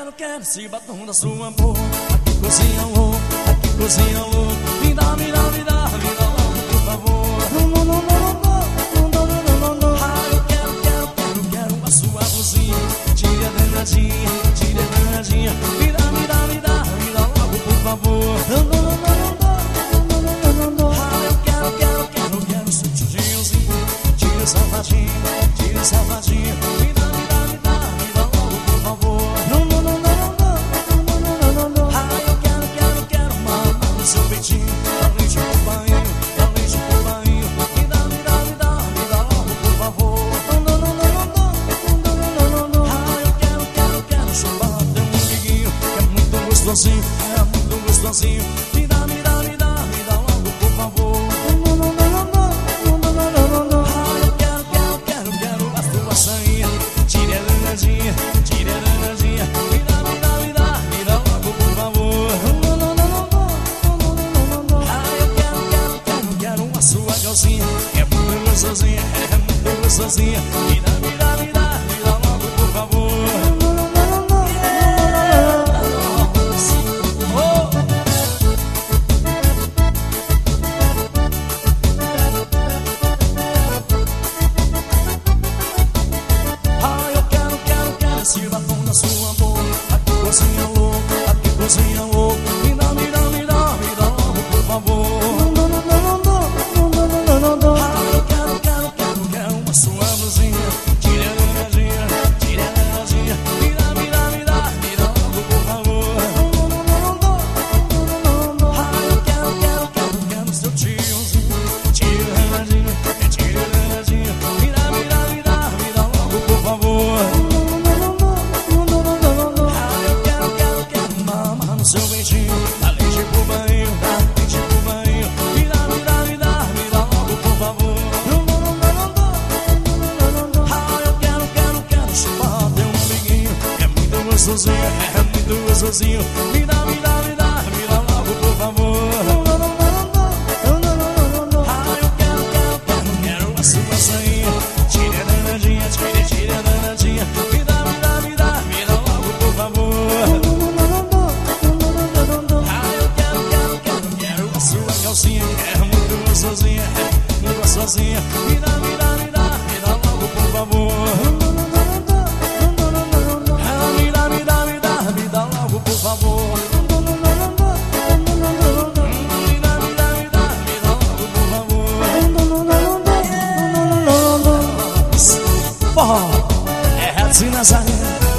quero esse batom da sua boca. Aqui cozinha louco, aqui cozinha louco. Me dá, me dá, me dá, me dá logo, por favor. Ah, eu quero a sua blusinha. Tire a danadinha, tire a danadinha. Me dá, me dá, me dá, me dá logo, por favor. Ah, eu quero seu tiozinho. Tire o safadinho, tire o safadinho. Me dá, me dá, me dá, me dá logo, por favor. Ah, eu quero mamar no seu peitinho. Dá leite com painho, dá leite com painho. Me dá, me dá, me dá, me dá logo, por favor. Ah, eu quero chupar até um amiguinho. Que é muito gostosinho, é muito gostosinho. Me dá, me dá, me dá, me dá logo, por favor. Ah, eu quero a tua sainha. Tire a danadinha, tire a danadinha. Me dá, me dá, me dá, me dá logo, por favor. Ah, eu quero a sua calcinha. É muito gostosinha, é muito gostosinha. Me dá, me dá, me dá, me dá logo, por favor. Ah, eu quero esse batom da sua boca. Aqui cozinha louco, aqui cozinha louco. Me dá, me dá, me dá, me dá logo, por favor. Ah, eu quero a sua blusinha. Tire a danadinha, tire a danadinha. Me dá, me dá, me dá, me dá logo, por favor. Ah, eu quero seu tiozinho. Tire a danadinha, tire a danadinha. Me dá, me dá, me dá, me dá logo, por favor. Ah, eu quero mamar no seu peitinho. Dá leite pro banho, dá leite pro banho. Me dá, me dá, me dá, me dá logo, por favor. Ah, eu quero chupar até um amiguinho. É muito gostosinho, é muito gostosinho. Me dá, me dá, me dá, me dá logo, por favor. Ah, eu quero a sua sainha. Tire a danadinha, tire a danadinha. Me dá, me dá, me dá, me dá logo, por favor. Ah, eu quero a sua calcinha. É muito gostosinha, é muito gostosinha. Me dá, me dá, me dá, me dá logo, por favor. Ah, me dá, me dá, me dá, me dá logo, por favor. Me dá, me dá, me dá, me dá logo, por favor. Forró é Ratinho Nazaré.